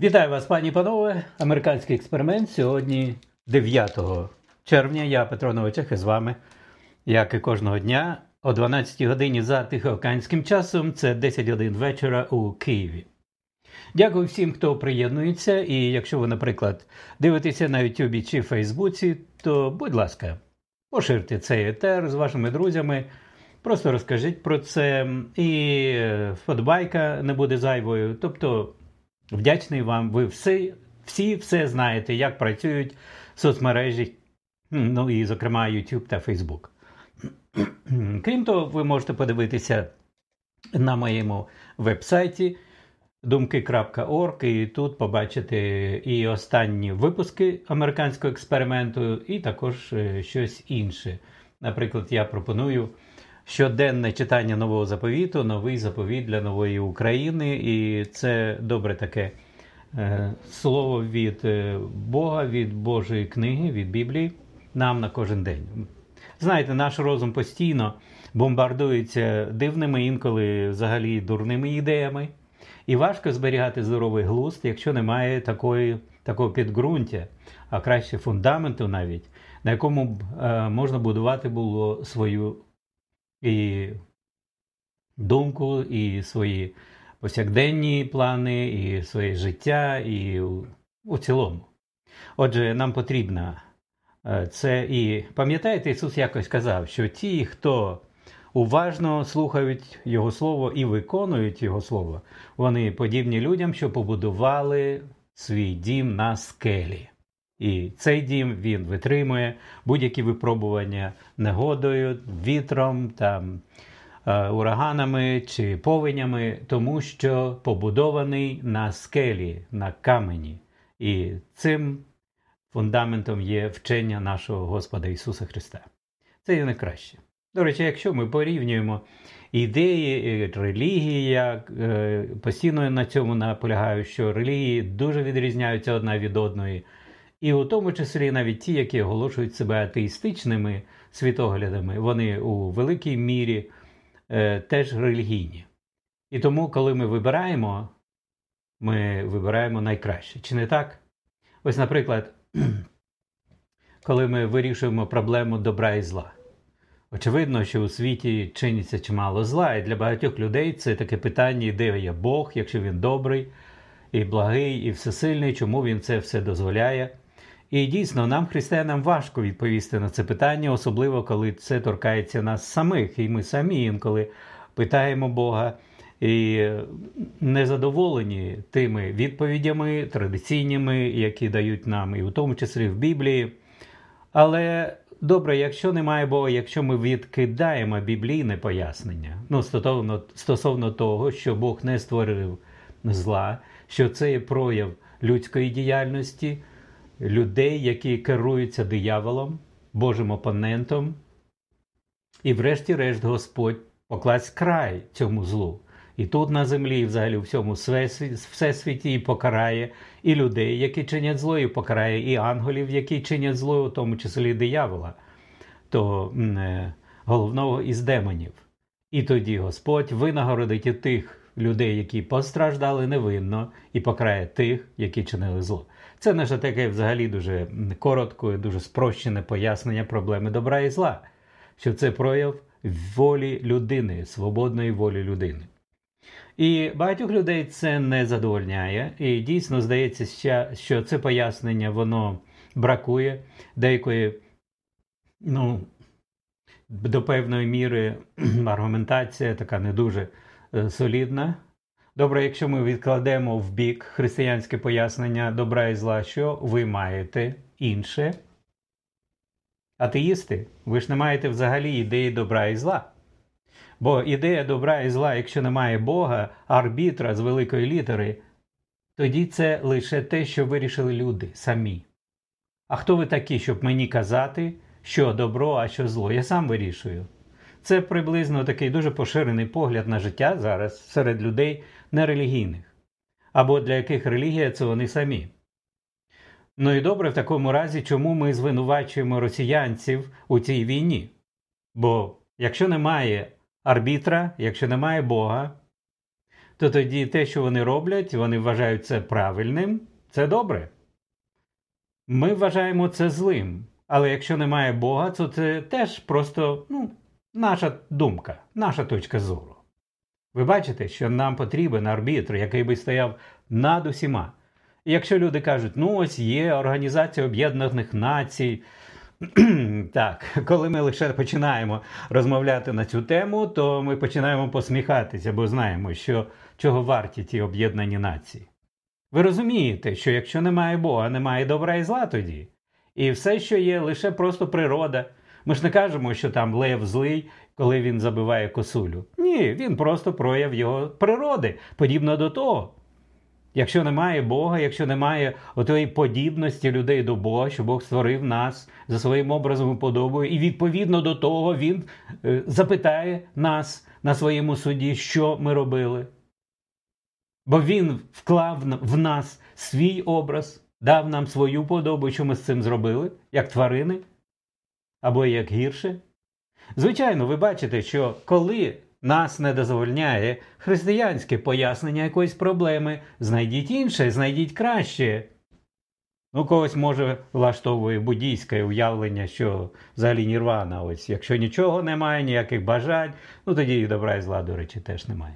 Вітаю вас, пані і панове. Американський експеримент. Сьогодні 9 червня. Я, Петро Новичок, і з вами, як і кожного дня, о 12 годині за тихоокеанським часом. Це 10 годин вечора у Києві. Дякую всім, хто приєднується. І якщо ви, наприклад, дивитеся на Ютубі чи Фейсбуці, то, будь ласка, поширте цей етер з вашими друзями. Просто розкажіть про це. І вподобайка не буде зайвою. Тобто, вдячний вам. Ви всі все знаєте, як працюють соцмережі, ну і, зокрема, YouTube та Facebook. Крім того, ви можете подивитися на моєму веб-сайті думки.org і тут побачити і останні випуски американського експерименту, і також щось інше. Наприклад, я пропоную щоденне читання Нового заповіту, новий заповіт для нової України. І це добре таке слово від Бога, від Божої книги, від Біблії нам на кожен день. Знаєте, наш розум постійно бомбардується дивними, інколи взагалі дурними ідеями. І важко зберігати здоровий глузд, якщо немає такого підґрунтя, а краще фундаменту навіть, на якому б можна будувати було свою і думку, і свої повсякденні плани, і своє життя, і у цілому. Отже, нам потрібно це. І пам'ятаєте, Ісус якось казав, що ті, хто уважно слухають Його Слово і виконують Його Слово, вони подібні людям, що побудували свій дім на скелі. І цей дім, він витримує будь-які випробування негодою, вітром, там, ураганами чи повенями, тому що побудований на скелі, на камені. І цим фундаментом є вчення нашого Господа Ісуса Христа. Це є найкраще. До речі, якщо ми порівнюємо ідеї, релігії, я постійно на цьому наполягаю, що релігії дуже відрізняються одна від одної, і у тому числі навіть ті, які оголошують себе атеїстичними світоглядами, вони у великій мірі теж релігійні. І тому, коли ми вибираємо найкраще. Чи не так? Ось, наприклад, коли ми вирішуємо проблему добра і зла. Очевидно, що у світі чиниться чимало зла, і для багатьох людей це таке питання, де є Бог, якщо він добрий, і благий, і всесильний, чому він це все дозволяє. І дійсно, нам, християнам, важко відповісти на це питання, особливо, коли це торкається нас самих. І ми самі інколи питаємо Бога і незадоволені тими відповідями традиційними, які дають нам, і у тому числі в Біблії. Але добре, якщо немає Бога, якщо ми відкидаємо біблійне пояснення, стосовно того, що Бог не створив зла, що це є прояв людської діяльності, людей, які керуються дияволом, Божим опонентом, і врешті-решт Господь покласть край цьому злу. І тут на землі, і взагалі у всьому всесвіті, і покарає і людей, які чинять зло, і покарає і ангелів, які чинять зло, у тому числі диявола, то головного із демонів. І тоді Господь винагородить і тих людей, які постраждали невинно, і покарає тих, які чинили зло. Це наше таке взагалі дуже коротке, дуже спрощене пояснення проблеми добра і зла, що це прояв волі людини, свободної волі людини. І багатьох людей це не задовольняє, і дійсно здається, що це пояснення, воно бракує деякої, до певної міри аргументація така не дуже солідна. Добре, якщо ми відкладемо в бік християнське пояснення добра і зла, що ви маєте інше? Атеїсти, ви ж не маєте взагалі ідеї добра і зла. Бо ідея добра і зла, якщо немає Бога, арбітра з великої літери, тоді це лише те, що вирішили люди самі. А хто ви такі, щоб мені казати, що добро, а що зло? Я сам вирішую. Це приблизно такий дуже поширений погляд на життя зараз серед людей нерелігійних. Або для яких релігія – це вони самі. Ну і добре, в такому разі, чому ми звинувачуємо росіянців у цій війні? Бо якщо немає арбітра, якщо немає Бога, то тоді те, що вони роблять, вони вважають це правильним, це добре. Ми вважаємо це злим. Але якщо немає Бога, то це теж просто наша думка, наша точка зору. Ви бачите, що нам потрібен арбітр, який би стояв над усіма. І якщо люди кажуть, ось є Організація Об'єднаних Націй, так, коли ми лише починаємо розмовляти на цю тему, то ми починаємо посміхатися, бо знаємо, що чого варті ті об'єднані нації. Ви розумієте, що якщо немає Бога, немає добра і зла тоді. І все, що є, лише просто природа. Ми ж не кажемо, що там лев злий, коли він забиває косулю. Ні, він просто прояв його природи, подібно до того. Якщо немає Бога, якщо немає отої подібності людей до Бога, що Бог створив нас за своїм образом і подобою, і відповідно до того Він запитає нас на своєму суді, що ми робили. Бо Він вклав в нас свій образ, дав нам свою подобу, що ми з цим зробили, як тварини, або як гірше. Звичайно, ви бачите, що коли нас не дозвольняє християнське пояснення якоїсь проблеми, знайдіть інше, знайдіть краще. Когось, може, влаштовує буддійське уявлення, що взагалі нірвана, ось, якщо нічого немає, ніяких бажань, тоді і добра і зла, до речі, теж немає.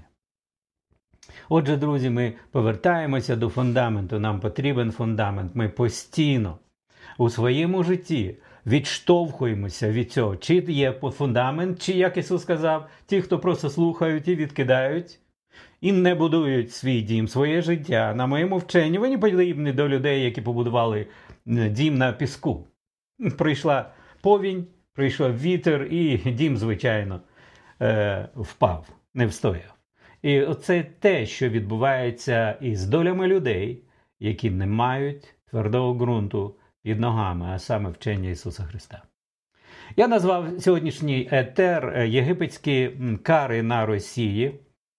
Отже, друзі, ми повертаємося до фундаменту, нам потрібен фундамент, ми постійно у своєму житті відштовхуємося від цього. Чи є фундамент, чи, як Ісус сказав, ті, хто просто слухають і відкидають, і не будують свій дім, своє життя. На моєму вченні вони подібні до людей, які побудували дім на піску. Прийшла повінь, прийшов вітер і дім, звичайно, впав, не встояв. І оце те, що відбувається із долями людей, які не мають твердого ґрунту під ногами, а саме вчення Ісуса Христа. Я назвав сьогоднішній етер «Єгипетські кари на Росії».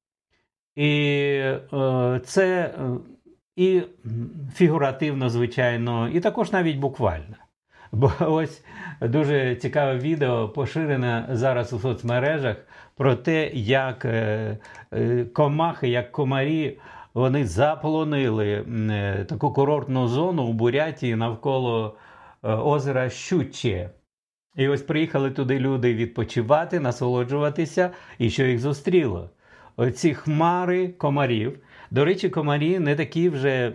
І це і фігуративно, звичайно, і також навіть буквально. Бо ось дуже цікаве відео поширене зараз у соцмережах про те, як комахи, як комарі, вони заполонили таку курортну зону у Бурятії навколо озера Щучє. І ось приїхали туди люди відпочивати, насолоджуватися, і що їх зустріло? Оці хмари комарів. До речі, комарі не такі вже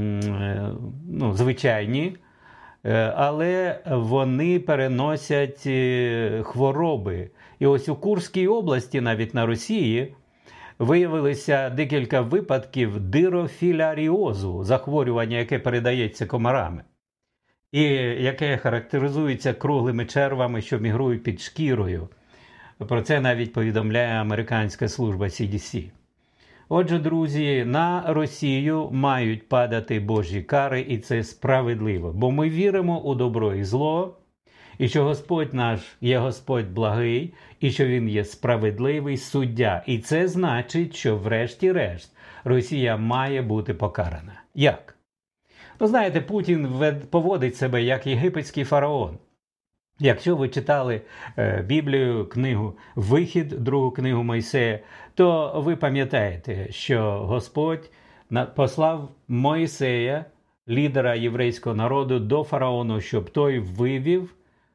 звичайні, але вони переносять хвороби. І ось у Курській області, навіть на Росії, виявилися декілька випадків дирофіляріозу, захворювання, яке передається комарами, і яке характеризується круглими червами, що мігрують під шкірою. Про це навіть повідомляє американська служба CDC. Отже, друзі, на Росію мають падати Божі кари, і це справедливо. Бо ми віримо у добро і зло, і що Господь наш є Господь благий, і що Він є справедливий суддя. І це значить, що врешті-решт Росія має бути покарана. Як? Знаєте, Путін поводить себе як єгипетський фараон. Якщо ви читали Біблію, книгу «Вихід», другу книгу Мойсея, то ви пам'ятаєте, що Господь послав Мойсея, лідера єврейського народу, до фараону, щоб той вивів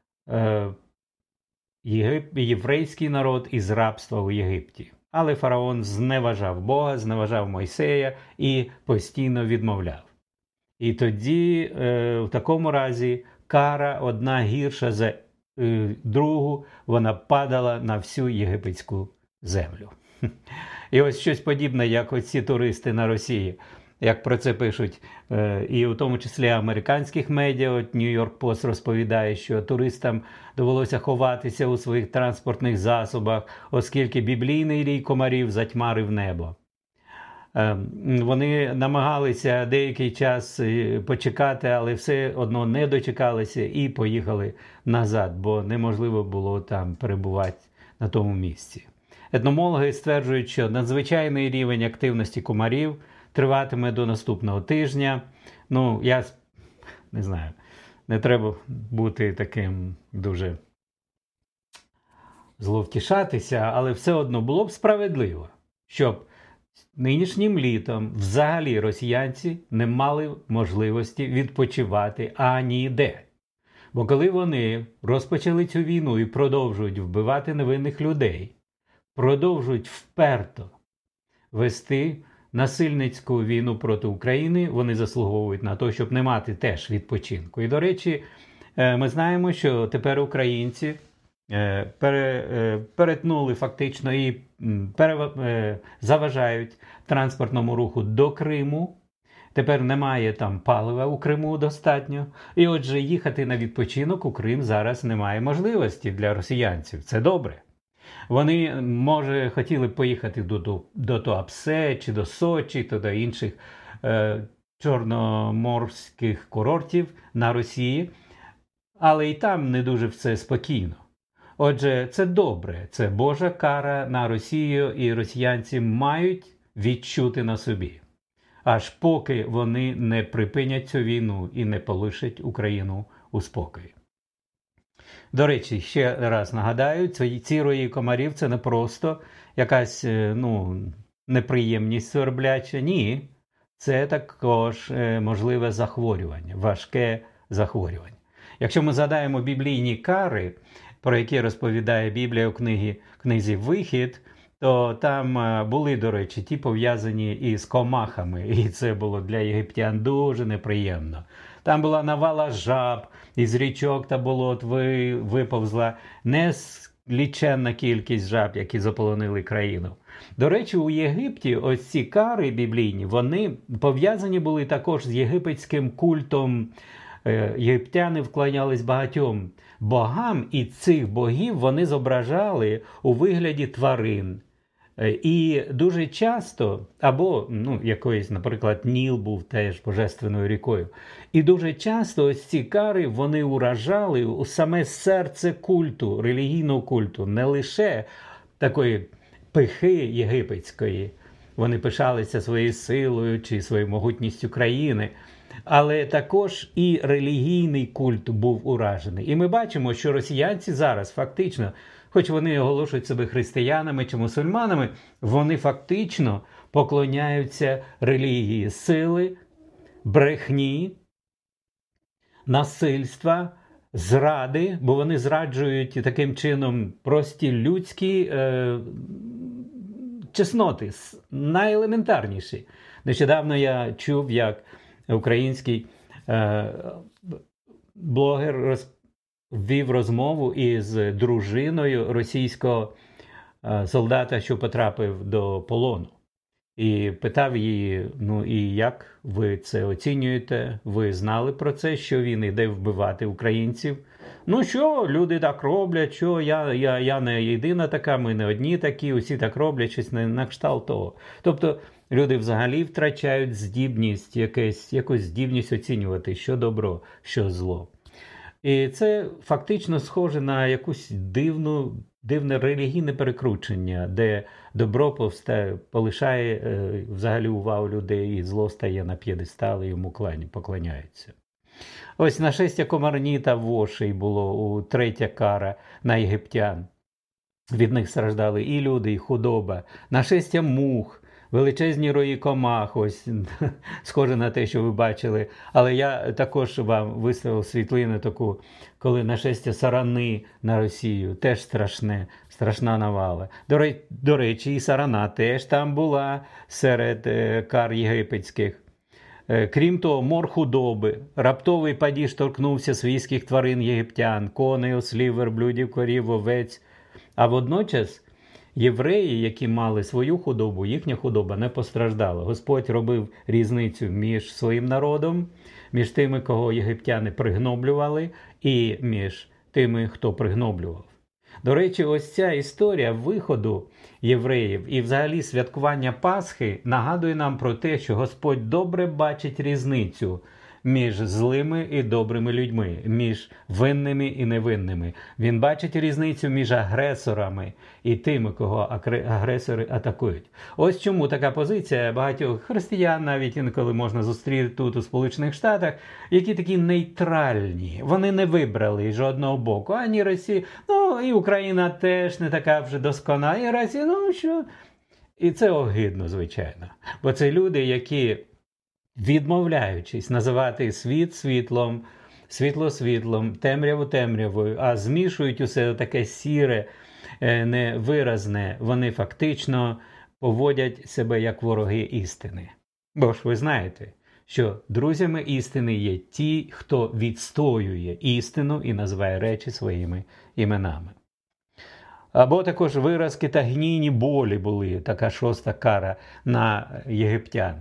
єврейський народ із рабства у Єгипті. Але фараон зневажав Бога, зневажав Мойсея і постійно відмовляв. І тоді, в такому разі, кара одна гірша за другу, вона падала на всю єгипетську землю. І ось щось подібне, як оці туристи на Росії, як про це пишуть, і в тому числі американських медіа. От New York Post розповідає, що туристам довелося ховатися у своїх транспортних засобах, оскільки біблійний рій комарів затьмарив небо. Вони намагалися деякий час почекати, але все одно не дочекалися і поїхали назад, бо неможливо було там перебувати на тому місці. Етномологи стверджують, що надзвичайний рівень активності комарів триватиме до наступного тижня. Я не знаю, не треба бути таким дуже зловтішатися, але все одно було б справедливо, щоб нинішнім літом взагалі росіянці не мали можливості відпочивати аніде. Бо коли вони розпочали цю війну і продовжують вбивати невинних людей, продовжують вперто вести насильницьку війну проти України, вони заслуговують на те, щоб не мати теж відпочинку. І, до речі, ми знаємо, що тепер українці перетнули фактично і заважають транспортному руху до Криму. Тепер немає там палива у Криму достатньо. І отже, їхати на відпочинок у Крим зараз немає можливості для росіянців. Це добре. Вони, може, хотіли б поїхати до Туапсе, чи до Сочі, чи до інших чорноморських курортів на Росії, але і там не дуже все спокійно. Отже, це добре, це Божа кара на Росію, і росіянці мають відчути на собі, аж поки вони не припинять цю війну і не полишать Україну у спокої. До речі, ще раз нагадаю, ці рої комарів – це не просто якась неприємність свербляча. Ні, це також можливе захворювання, важке захворювання. Якщо ми згадаємо біблійні кари, про які розповідає Біблія у книзі «Вихід», то там були, до речі, ті пов'язані із комахами, і це було для єгиптян дуже неприємно. Там була навала жаб, із річок та болот виповзла нескінченна кількість жаб, які заполонили країну. До речі, у Єгипті ось ці кари біблійні, вони пов'язані були також з єгипетським культом. Єгиптяни вклонялись багатьом богам, і цих богів вони зображали у вигляді тварин. І дуже часто, або якоїсь, наприклад, Ніл був теж божественною рікою. І дуже часто ось ці кари, вони уражали у саме серце культу, релігійного культу, не лише такої пихи єгипетської. Вони пишалися своєю силою чи своєю могутністю країни. Але також і релігійний культ був уражений. І ми бачимо, що росіянці зараз фактично, хоч вони оголошують себе християнами чи мусульманами, вони фактично поклоняються релігії сили, брехні, насильства, зради, бо вони зраджують таким чином прості людські чесноти, найелементарніші. Нещодавно я чув, як український блогер вів розмову із дружиною російського солдата, що потрапив до полону. І питав її, і як ви це оцінюєте? Ви знали про це, що він іде вбивати українців? Що, люди так роблять, що я не єдина така, ми не одні такі, усі так роблять, щось на кшталт того. Тобто, люди взагалі втрачають здібність, якусь здібність оцінювати, що добро, що зло. І це фактично схоже на якусь дивне релігійне перекручення, де добро полишає взагалі увагу людей, і зло стає на п'єдестал, і йому поклоняються. Ось нашестя комарні та вошей було третя кара на єгиптян. Від них страждали і люди, і худоба. Нашестя мух, величезні рої комах, ось схоже на те, що ви бачили. Але я також вам виставив світлину таку, коли нашестя сарани на Росію, теж страшна навала. До речі, і сарана теж там була серед кар єгипетських. Крім того, мор худоби, раптовий падіж торкнувся свійських тварин єгиптян, коней, ослів, верблюдів, корів, овець. А водночас євреї, які мали свою худобу, їхня худоба не постраждала. Господь робив різницю між своїм народом, між тими, кого єгиптяни пригноблювали, і між тими, хто пригноблював. До речі, ось ця історія виходу євреїв і взагалі святкування Пасхи нагадує нам про те, що Господь добре бачить різницю між злими і добрими людьми, між винними і невинними. Він бачить різницю між агресорами і тими, кого агресори атакують. Ось чому така позиція багатьох християн, навіть інколи можна зустріти тут у Сполучених Штатах, які такі нейтральні. Вони не вибрали жодного боку. Ані Росія, і Україна теж не така вже досконала, і Росія, що... І це огидно, звичайно. Бо це люди, які, відмовляючись називати світ світлом, світло світлом, темряву темрявою, а змішують усе таке сіре, невиразне, вони фактично поводять себе як вороги істини. Бо ж ви знаєте, що друзями істини є ті, хто відстоює істину і називає речі своїми іменами. Або також виразки та гнійні болі були, така 6-та кара на єгиптян.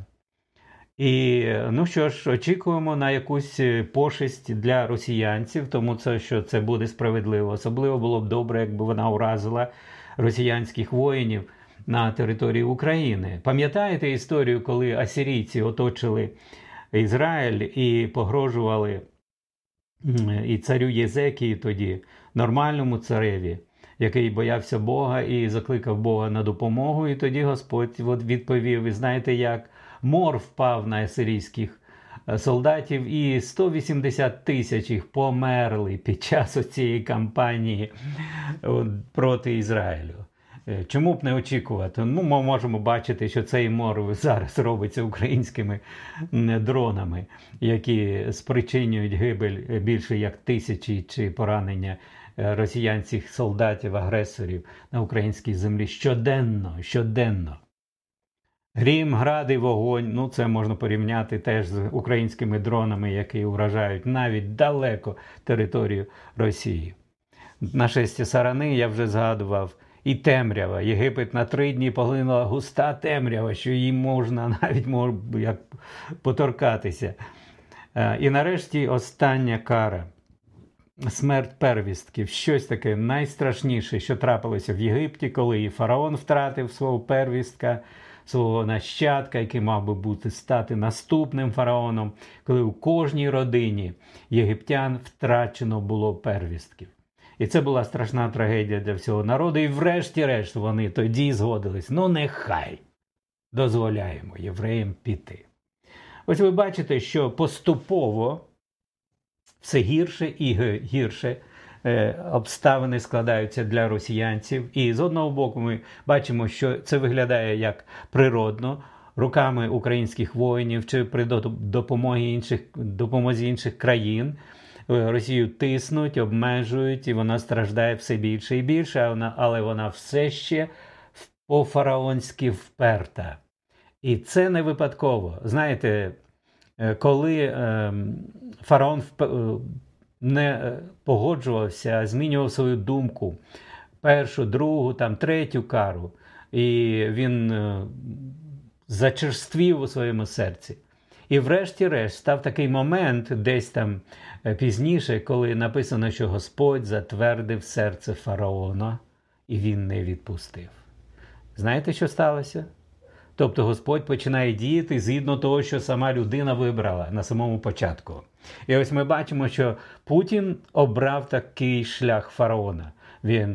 І, ну що ж, очікуємо на якусь пошесть для росіянців, тому що це буде справедливо. Особливо було б добре, якби вона уразила росіянських воїнів на території України. Пам'ятаєте історію, коли асирійці оточили Ізраїль і погрожували і царю Єзекії тоді, нормальному цареві, який боявся Бога і закликав Бога на допомогу, і тоді Господь відповів, ви знаєте як, мор впав на асирійських солдатів, і 180 тисяч їх померли під час цієї кампанії проти Ізраїлю. Чому б не очікувати? Ну, ми можемо бачити, що цей мор зараз робиться українськими дронами, які спричинюють гибель більше як тисячі чи поранення росіянських солдатів-агресорів на українській землі щоденно. Грім, гради, вогонь, ну це можна порівняти теж з українськими дронами, які уражають навіть далеко територію Росії. Нашестя сарани, я вже згадував, і темрява. Єгипет на 3 дні поглинула густа темрява, що їй можна навіть як поторкатися. І нарешті остання кара. Смерть первістків. Щось таке найстрашніше, що трапилося в Єгипті, коли і фараон втратив свого первістка, свого нащадка, який мав би стати наступним фараоном, коли у кожній родині єгиптян втрачено було первістків. І це була страшна трагедія для всього народу, і врешті-решт вони тоді згодились, ну нехай дозволяємо євреям піти. Ось ви бачите, що поступово все гірше і гірше обставини складаються для росіянців. І з одного боку ми бачимо, що це виглядає як природно, руками українських воїнів чи при допомозі інших країн. Росію тиснуть, обмежують, і вона страждає все більше і більше, але вона все ще по-фараонськи вперта. І це не випадково. Знаєте, коли фараон не погоджувався, змінював свою думку, першу, другу, третю кару, і він зачерствів у своєму серці. І врешті-решт став такий момент, десь там пізніше, коли написано, що Господь затвердив серце фараона, і він не відпустив. Знаєте, що сталося? Тобто Господь починає діяти згідно того, що сама людина вибрала на самому початку. І ось ми бачимо, що Путін обрав такий шлях фараона. Він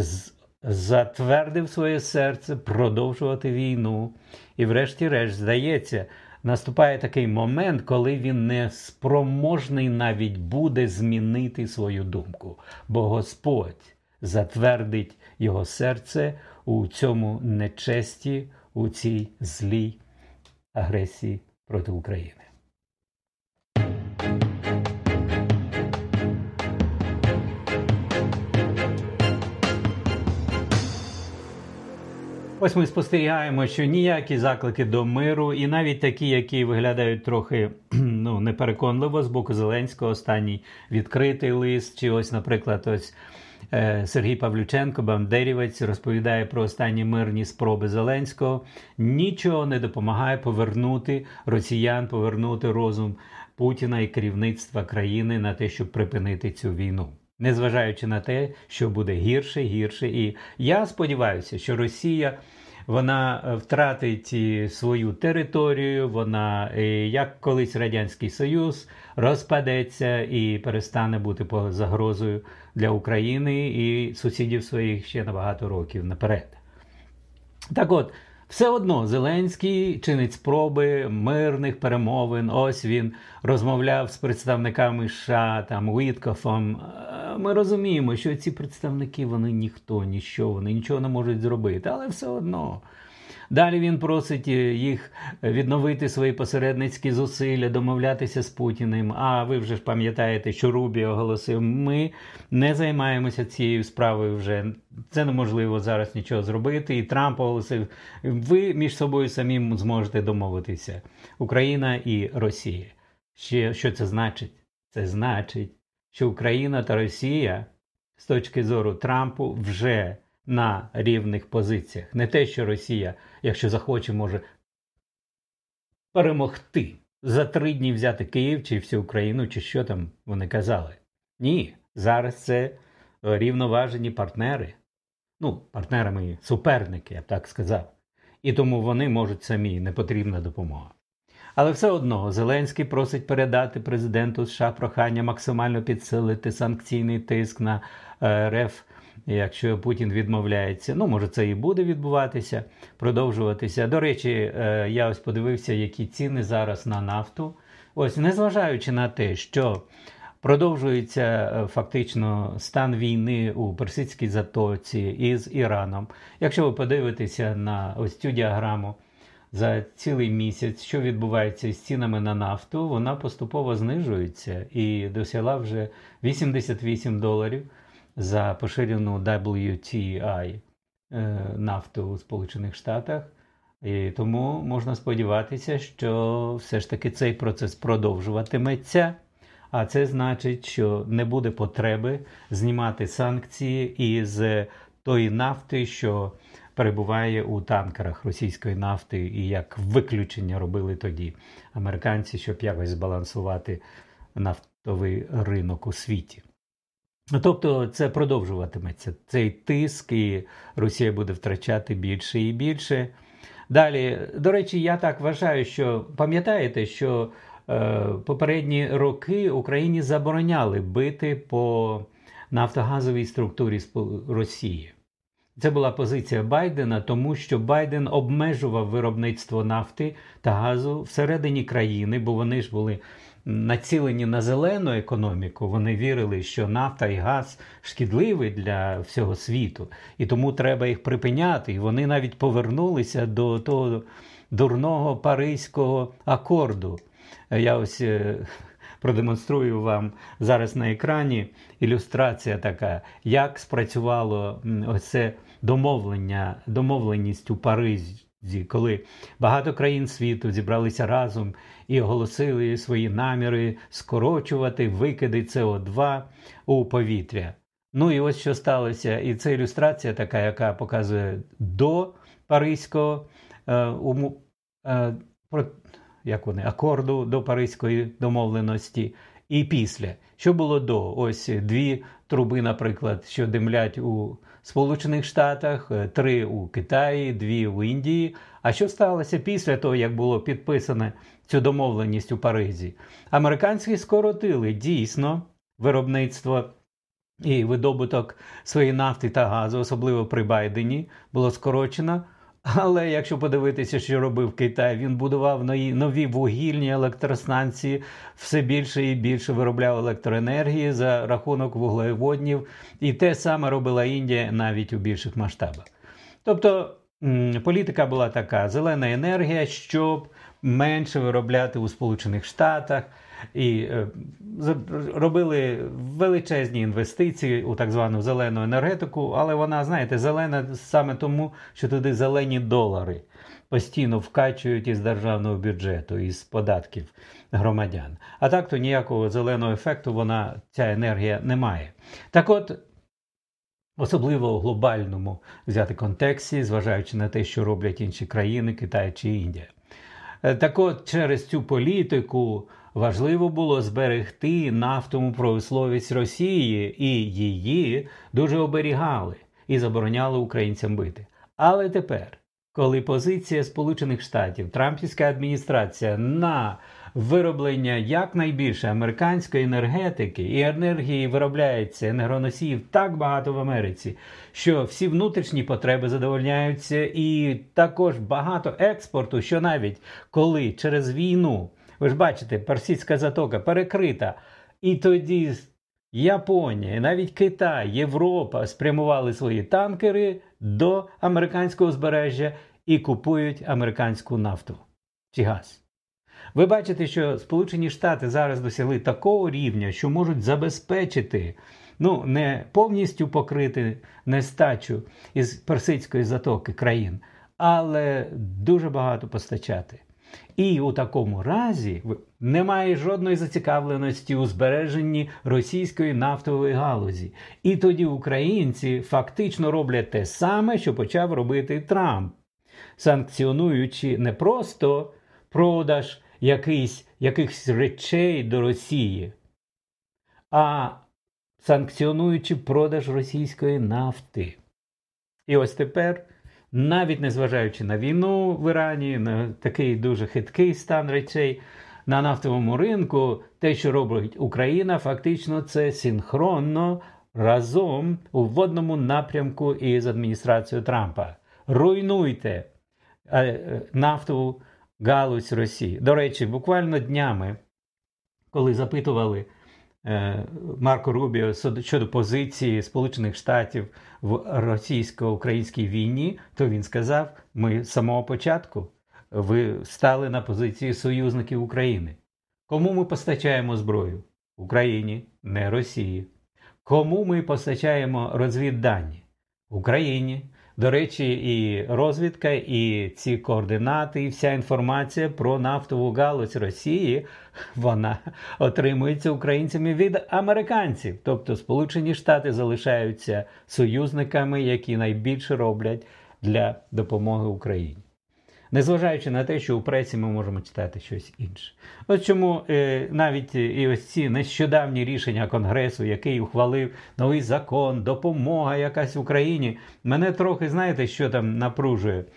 затвердив своє серце продовжувати війну. І врешті-решт, здається, наступає такий момент, коли він не спроможний навіть буде змінити свою думку. Бо Господь затвердить його серце у цьому нечесті, у цій злій агресії проти України. Ось ми спостерігаємо, що ніякі заклики до миру, і навіть такі, які виглядають трохи непереконливо з боку Зеленського, останній відкритий лист, чи ось, наприклад, Сергій Павлюченко, бандерівець, розповідає про останні мирні спроби Зеленського, нічого не допомагає повернути росіян, повернути розум Путіна і керівництва країни на те, щоб припинити цю війну. Незважаючи на те, що буде гірше. І я сподіваюся, що Росія, вона втратить свою територію, вона, як колись Радянський Союз, розпадеться і перестане бути загрозою для України і сусідів своїх ще на багато років наперед. Так от, все одно Зеленський чинить спроби мирних перемовин. Ось він розмовляв з представниками США, Віткофом. Ми розуміємо, що ці представники, вони ніхто, ніщо, вони нічого не можуть зробити, але все одно. Далі він просить їх відновити свої посередницькі зусилля, домовлятися з Путіним. А ви вже ж пам'ятаєте, що Рубіо оголосив, ми не займаємося цією справою вже. Це неможливо зараз нічого зробити. І Трамп оголосив, ви між собою самі зможете домовитися. Україна і Росія. Що це значить? Це значить, що Україна та Росія з точки зору Трампу вже на рівних позиціях. Не те, що Росія, якщо захоче, може перемогти. За 3 дні взяти Київ чи всю Україну, чи що там вони казали. Ні, зараз це рівноважені партнери. Ну, партнерами суперники, я б так сказав. І тому вони можуть самі, не потрібна допомога. Але все одно Зеленський просить передати президенту США прохання максимально підсилити санкційний тиск на РФ, якщо Путін відмовляється. Ну, може, це і буде відбуватися, продовжуватися. До речі, я ось подивився, які ціни зараз на нафту. Ось, незважаючи на те, що продовжується фактично стан війни у Персидській затоці із Іраном. Якщо ви подивитеся на ось цю діаграму, за цілий місяць, що відбувається з цінами на нафту, вона поступово знижується і досягла вже $88 за поширену WTI нафту у Сполучених Штатах. І тому можна сподіватися, що все ж таки цей процес продовжуватиметься, а це значить, що не буде потреби знімати санкції із тої нафти, що перебуває у танкерах російської нафти, і як виключення робили тоді американці, щоб якось збалансувати нафтовий ринок у світі. Тобто це продовжуватиметься, цей тиск, і Росія буде втрачати більше і більше. Далі, до речі, я так вважаю, що, пам'ятаєте, що попередні роки Україні забороняли бити по нафтогазовій структурі Росії. Це була позиція Байдена, тому що Байден обмежував виробництво нафти та газу всередині країни, бо вони ж були націлені на зелену економіку. Вони вірили, що нафта і газ шкідливі для всього світу, і тому треба їх припиняти. І вони навіть повернулися до того дурного Паризького акорду. Я ось продемонструю вам зараз на екрані ілюстрація така, як спрацювало оце домовленість у Паризі, коли багато країн світу зібралися разом і оголосили свої наміри скорочувати викиди СО2 у повітря. Ну і ось що сталося. І це ілюстрація така, яка показує до Паризького акорду, до Паризької домовленості, і після. Що було до? Ось 2 труби, наприклад, що димлять у Сполучених Штатах, 3 у Китаї, 2 в Індії. А що сталося після того, як було підписано цю домовленість у Паризі? Американці скоротили дійсно виробництво і видобуток своєї нафти та газу, особливо при Байдені, було скорочено. Але якщо подивитися, що робив Китай, він будував нові вугільні електростанції, все більше і більше виробляв електроенергії за рахунок вуглеводнів. І те саме робила Індія навіть у більших масштабах. Тобто політика була така: зелена енергія, щоб менше виробляти у Сполучених Штатах. І робили величезні інвестиції у так звану зелену енергетику, але вона, знаєте, зелена саме тому, що туди зелені долари постійно вкачують із державного бюджету, із податків громадян. А так-то ніякого зеленого ефекту ця енергія не має. Так от, особливо у глобальному взяти контексті, зважаючи на те, що роблять інші країни, Китай чи Індія. Так от, через цю політику важливо було зберегти нафтову промисловість Росії, і її дуже оберігали і забороняли українцям бити. Але тепер, коли позиція Сполучених Штатів, Трампівська адміністрація на вироблення якнайбільше американської енергетики, і енергії виробляється, енергоносіїв так багато в Америці, що всі внутрішні потреби задовольняються, і також багато експорту, що навіть коли через війну, ви ж бачите, Персидська затока перекрита, і тоді Японія, навіть Китай, Європа спрямували свої танкери до американського узбережжя, і купують американську нафту чи газ. Ви бачите, що Сполучені Штати зараз досягли такого рівня, що можуть забезпечити, не повністю покрити нестачу із Персидської затоки країн, але дуже багато постачати. І у такому разі немає жодної зацікавленості у збереженні російської нафтової галузі. І тоді українці фактично роблять те саме, що почав робити Трамп, санкціонуючи не просто продаж якихось речей до Росії, а санкціонуючи продаж російської нафти. І ось тепер, навіть незважаючи на війну в Ірані, на такий дуже хиткий стан речей на нафтовому ринку, те, що робить Україна, фактично це синхронно разом у водному напрямку із адміністрацією Трампа. Руйнуйте нафтову галузь Росії. До речі, буквально днями, коли запитували Марко Рубіо щодо позиції Сполучених Штатів в російсько-українській війні, то він сказав, ми з самого початку ви стали на позиції союзників України. Кому ми постачаємо зброю? Україні, не Росії. Кому ми постачаємо розвіддані? Україні. До речі, і розвідка, і ці координати, і вся інформація про нафтову галузь Росії, вона отримується українцями від американців. Тобто Сполучені Штати залишаються союзниками, які найбільше роблять для допомоги Україні. Незважаючи на те, що у пресі ми можемо читати щось інше. Ось чому навіть і ось ці нещодавні рішення Конгресу, який ухвалив новий закон, допомога якась Україні, мене трохи, знаєте, що там напружує?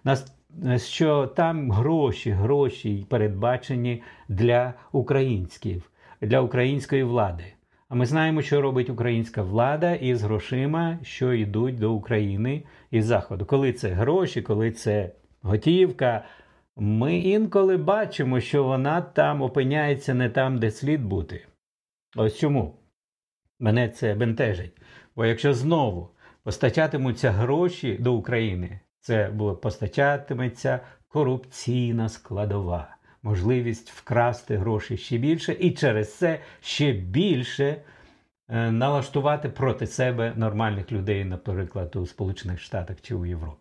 Що там гроші передбачені для українців, для української влади. А ми знаємо, що робить українська влада із грошима, що йдуть до України із Заходу. Коли це гроші, коли це готівка, ми інколи бачимо, що вона там опиняється не там, де слід бути. Ось чому мене це бентежить. Бо якщо знову постачатимуться гроші до України, це постачатиметься корупційна складова. Можливість вкрасти гроші ще більше і через це ще більше налаштувати проти себе нормальних людей, наприклад, у Сполучених Штатах чи у Європі.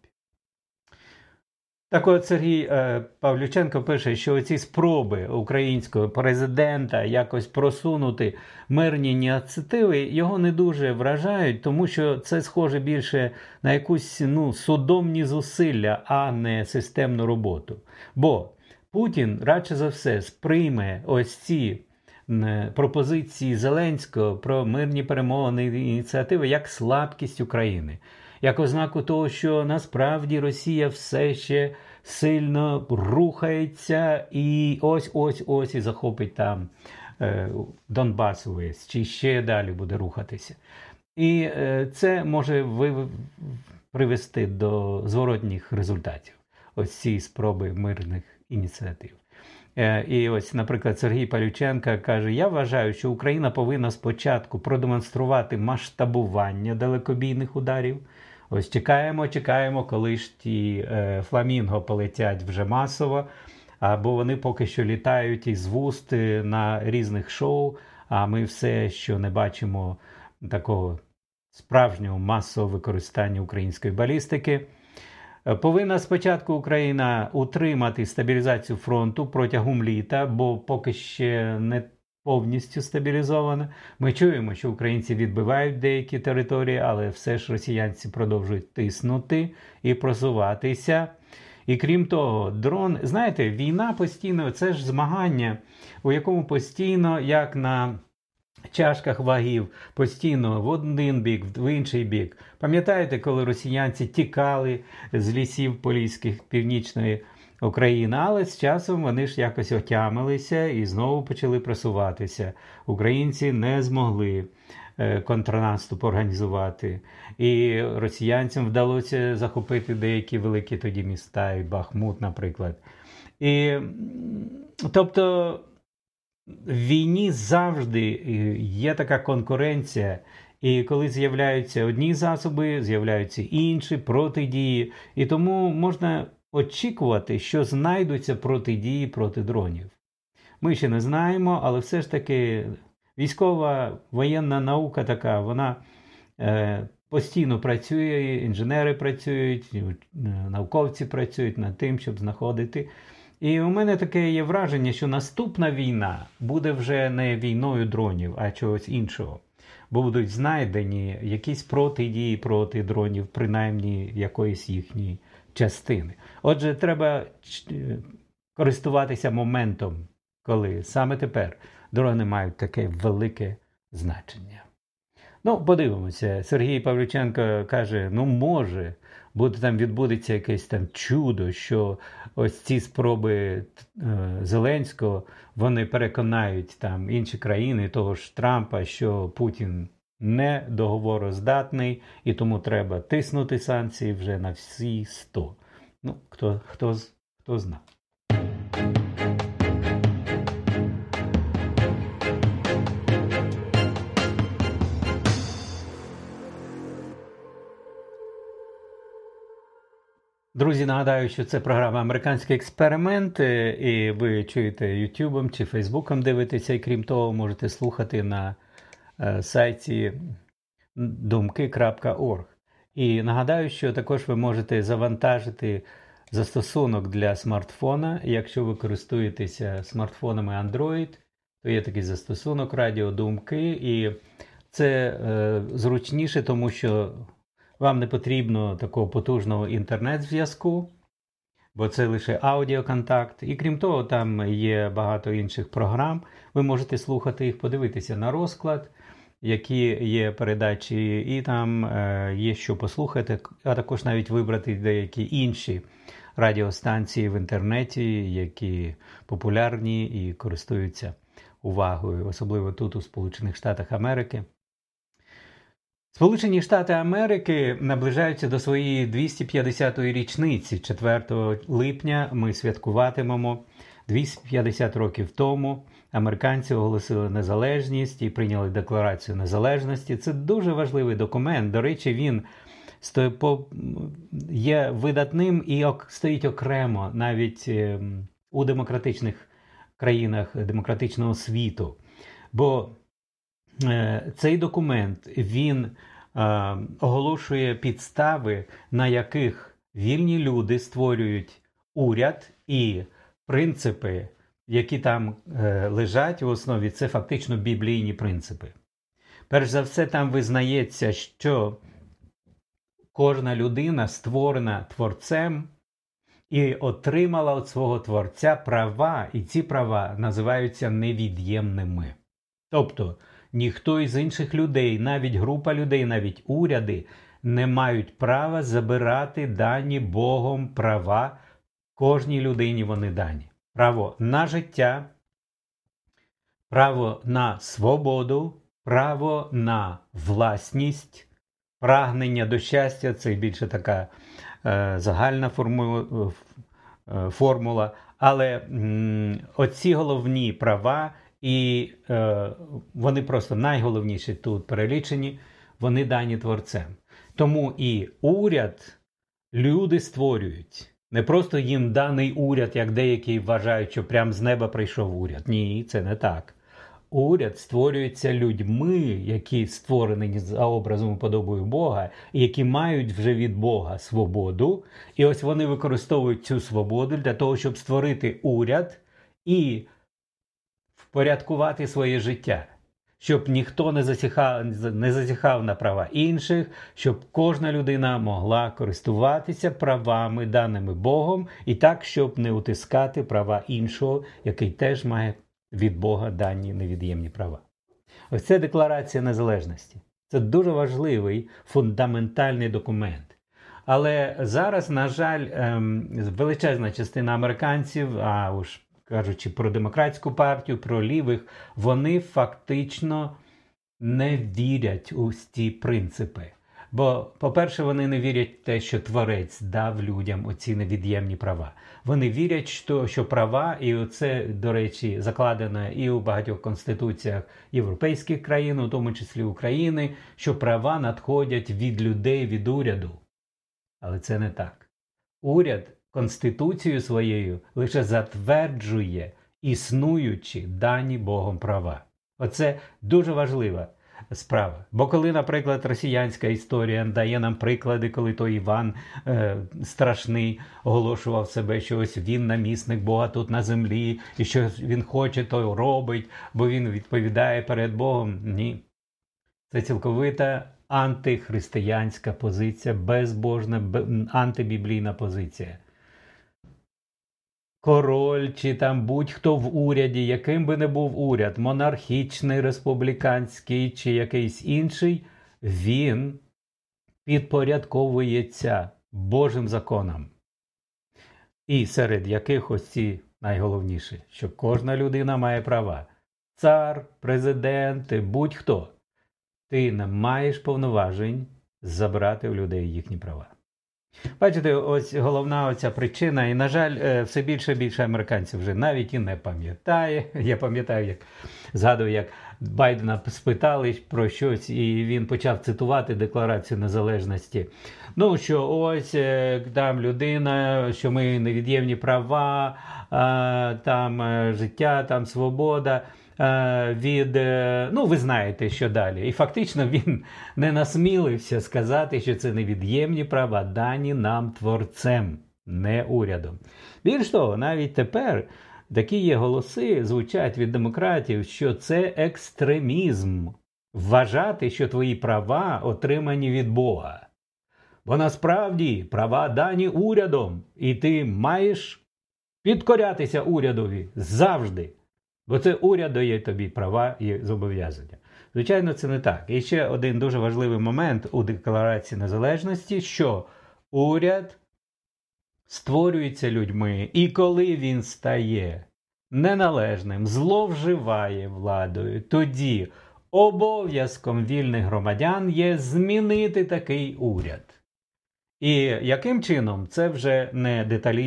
Так от Сергій Павлюченко пише, що оці спроби українського президента якось просунути мирні ініціативи його не дуже вражають, тому що це схоже більше на якусь судомні зусилля, а не системну роботу. Бо Путін, радше за все, сприйме ось ці пропозиції Зеленського про мирні перемовини ініціативи як слабкість України. Як ознаку того, що насправді Росія все ще сильно рухається і ось і захопить там Донбас увесь, чи ще далі буде рухатися. І це може привести до зворотніх результатів, ось ці спроби мирних ініціатив. І ось, наприклад, Сергій Павлюченко каже, я вважаю, що Україна повинна спочатку продемонструвати масштабування далекобійних ударів. Ось чекаємо, коли ж ті фламінго полетять вже масово, або вони поки що літають із вуст на різних шоу, а ми все, що не бачимо такого справжнього масового використання української балістики. Повинна спочатку Україна утримати стабілізацію фронту протягом літа, бо поки ще не повністю стабілізована. Ми чуємо, що українці відбивають деякі території, але все ж росіянці продовжують тиснути і просуватися. І крім того, знаєте, війна постійно, це ж змагання, у якому постійно, як на чашках вагів, постійно в один бік, в інший бік. Пам'ятаєте, коли росіянці тікали з лісів поліських північної України, але з часом вони ж якось отямилися і знову почали просуватися. Українці не змогли контрнаступ організувати. І росіянцям вдалося захопити деякі великі тоді міста, і Бахмут, наприклад. І, тобто, в війні завжди є така конкуренція, і коли з'являються одні засоби, з'являються інші протидії, і тому можна очікувати, що знайдуться протидії проти дронів. Ми ще не знаємо, але все ж таки військова воєнна наука така, вона постійно працює, інженери працюють, науковці працюють над тим, щоб знаходити. І у мене таке є враження, що наступна війна буде вже не війною дронів, а чогось іншого. Бо будуть знайдені якісь протидії проти дронів, принаймні якоїсь їхньої частини. Отже, треба користуватися моментом, коли саме тепер дрони мають таке велике значення. Ну, подивимося. Сергій Павлюченко каже, може, там відбудеться якесь там чудо, що ось ці спроби Зеленського, вони переконають там інші країни, того ж Трампа, що Путін не договороздатний, і тому треба тиснути санкції вже на всі 100. Ну, хто знає. Друзі, нагадаю, що це програма «Американські експерименти», і ви чуєте ютубом чи фейсбуком дивитеся, і крім того, можете слухати на сайті думки.org. І нагадаю, що також ви можете завантажити застосунок для смартфона. Якщо ви користуєтеся смартфонами Android, то є такий застосунок «Радіо Думки», і це зручніше, тому що вам не потрібно такого потужного інтернет-зв'язку, бо це лише аудіоконтакт. І крім того, там є багато інших програм. Ви можете слухати їх, подивитися на розклад, які є передачі, і там є що послухати, а також навіть вибрати деякі інші радіостанції в інтернеті, які популярні і користуються увагою, особливо тут у Сполучених Штатах Америки. Сполучені Штати Америки наближаються до своєї 250-ї річниці. 4 липня ми святкуватимемо 250 років тому. Американці оголосили незалежність і прийняли Декларацію незалежності. Це дуже важливий документ. До речі, він є видатним і стоїть окремо навіть у демократичних країнах демократичного світу. Бо цей документ, він оголошує підстави, на яких вільні люди створюють уряд, і принципи, які там лежать в основі, це фактично біблійні принципи. Перш за все, там визнається, що кожна людина створена Творцем і отримала від свого Творця права, і ці права називаються невід'ємними. Тобто, ніхто із інших людей, навіть група людей, навіть уряди не мають права забирати дані Богом права. Кожній людині вони дані. Право на життя, право на свободу, право на власність, прагнення до щастя – це більше така загальна формула. Але оці головні права, і вони просто найголовніші тут перелічені, вони дані Творцем. Тому і уряд люди створюють. Не просто їм даний уряд, як деякі вважають, що прямо з неба прийшов уряд. Ні, це не так. Уряд створюється людьми, які створені за образом і подобою Бога, і які мають вже від Бога свободу. І ось вони використовують цю свободу для того, щоб створити уряд і впорядкувати своє життя. Щоб ніхто не зазіхав на права інших, щоб кожна людина могла користуватися правами, даними Богом, і так, щоб не утискати права іншого, який теж має від Бога дані невід'ємні права. Ось це Декларація незалежності. Це дуже важливий, фундаментальний документ. Але зараз, на жаль, величезна частина американців, а уж кажучи про демократську партію, про лівих, вони фактично не вірять у ці принципи. Бо, по-перше, вони не вірять в те, що Творець дав людям оці невід'ємні права. Вони вірять, що права, і це, до речі, закладено і у багатьох конституціях європейських країн, у тому числі України, що права надходять від людей, від уряду. Але це не так. Уряд Конституцією своєю лише затверджує існуючі дані Богом права. Оце дуже важлива справа. Бо коли, наприклад, росіянська історія дає нам приклади, коли той Іван страшний оголошував себе, що ось він намісник Бога тут на землі, і що він хоче, то робить, бо він відповідає перед Богом. Ні. Це цілковита антихристиянська позиція, безбожна, антибіблійна позиція. Король чи там будь-хто в уряді, яким би не був уряд, монархічний, республіканський чи якийсь інший, він підпорядковується Божим законам. І серед яких ось ці найголовніші, що кожна людина має права. Цар, президент, будь-хто. Ти не маєш повноважень забрати у людей їхні права. Бачите, ось головна оця причина, і, на жаль, все більше і більше американців вже навіть і не пам'ятає. Я пам'ятаю, як згадую, як Байдена спитали про щось, і він почав цитувати Декларацію незалежності. Ну, що ось там людина, що ми невід'ємні права, там життя, там свобода. Ви знаєте, що далі. І фактично він не насмілився сказати, що це невід'ємні права, дані нам Творцем, не урядом. Більш того, навіть тепер такі є голоси, звучать від демократів, що це екстремізм. Вважати, що твої права отримані від Бога. Бо насправді права дані урядом, і ти маєш підкорятися урядові завжди. Бо це уряд дає тобі права і зобов'язання. Звичайно, це не так. І ще один дуже важливий момент у Декларації незалежності, що уряд створюється людьми, і коли він стає неналежним, зловживає владою, тоді обов'язком вільних громадян є змінити такий уряд. І яким чином це вже не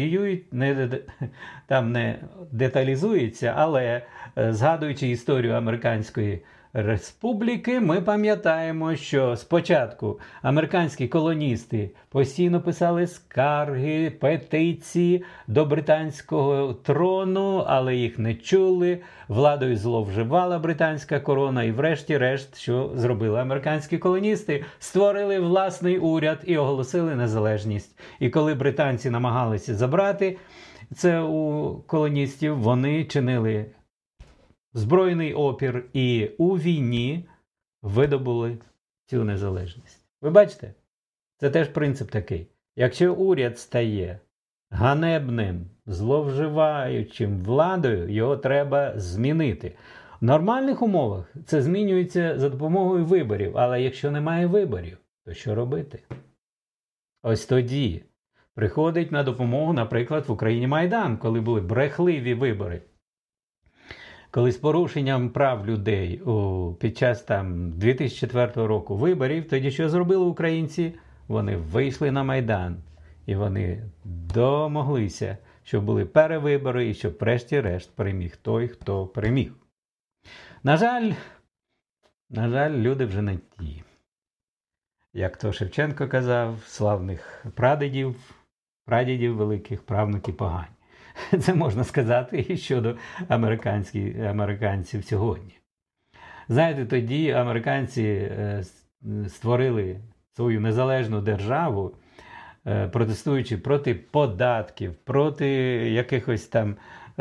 деталізується, але згадуючи історію Американської Республіки, ми пам'ятаємо, що спочатку американські колоністи постійно писали скарги, петиції до британського трону, але їх не чули, владою зловживала британська корона, і врешті-решт, що зробили американські колоністи? Створили власний уряд і оголосили незалежність. І коли британці намагалися забрати це у колоністів, вони чинили збройний опір і у війні видобули цю незалежність. Ви бачите? Це теж принцип такий. Якщо уряд стає ганебним, зловживаючим владою, його треба змінити. В нормальних умовах це змінюється за допомогою виборів, але якщо немає виборів, то що робити? Ось тоді приходить на допомогу, наприклад, в Україні Майдан, коли були брехливі вибори. Коли з порушенням прав людей під час 2004 року виборів, тоді що зробили українці? Вони вийшли на Майдан. І вони домоглися, щоб були перевибори і щоб врешті-решт переміг той, хто переміг. На жаль, люди вже не ті. Як то Шевченко казав, славних прадідів великих, правнуки погані. Це можна сказати і щодо американців сьогодні. Знаєте, тоді американці створили свою незалежну державу, протестуючи проти податків, проти якихось там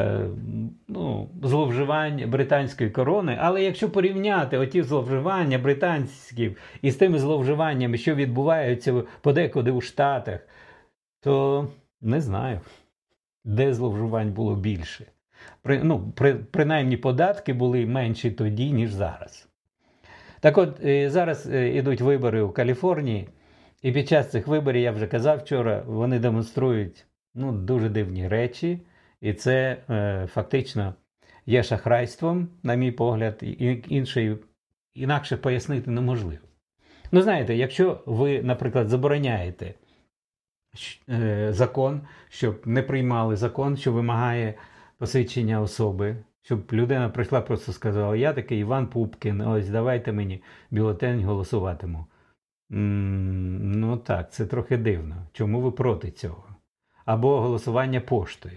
зловживань британської корони. Але якщо порівняти оті зловживання британських із тими зловживаннями, що відбуваються подекуди у Штатах, то не знаю, де зловживань було більше. Принаймні податки були менші тоді, ніж зараз. Так от, зараз ідуть вибори у Каліфорнії, і під час цих виборів, я вже казав вчора, вони демонструють дуже дивні речі, і це фактично є шахрайством, на мій погляд, інакше пояснити неможливо. Знаєте, якщо ви, наприклад, забороняєте закон, щоб не приймали закон, що вимагає посвідчення особи, щоб людина прийшла, просто сказала: я такий Іван Пупкін, ось давайте мені бюлетень, голосуватиму. Так, це трохи дивно. Чому ви проти цього? або голосування поштою.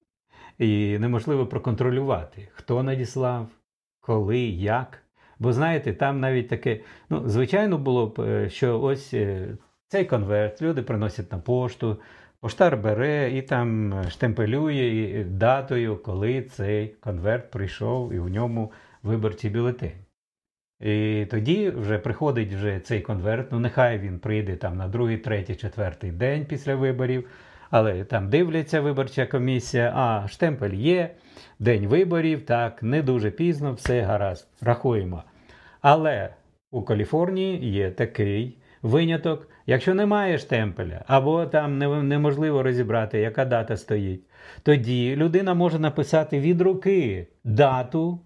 І неможливо проконтролювати, хто надіслав, коли, як. Бо, знаєте, там навіть таке, звичайно було б, що ось цей конверт люди приносять на пошту, поштар бере і там штемпелює датою, коли цей конверт прийшов і в ньому виборчий бюлетень. І тоді вже приходить цей конверт, нехай він прийде там на другий, третій, четвертий день після виборів, але там дивляться виборча комісія, штемпель є, день виборів, так, не дуже пізно, все гаразд, рахуємо. Але у Каліфорнії є такий виняток, якщо немає штемпеля, або там неможливо розібрати, яка дата стоїть, тоді людина може написати від руки дату,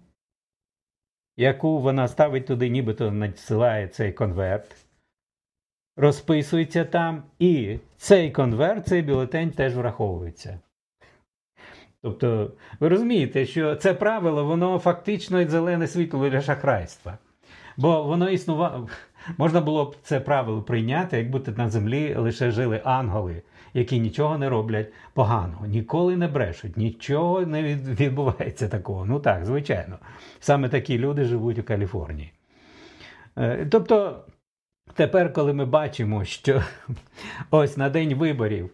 яку вона ставить туди, нібито надсилає цей конверт, розписується там, і цей конверт, цей бюлетень теж враховується. Тобто, ви розумієте, що це правило, воно фактично зелене світло для шахрайства. Бо воно існувало, можна було б це правило прийняти, якби на землі лише жили ангели, які нічого не роблять поганого, ніколи не брешуть, нічого не відбувається такого. Ну так, звичайно. Саме такі люди живуть у Каліфорнії. Тобто, тепер, коли ми бачимо, що ось на день виборів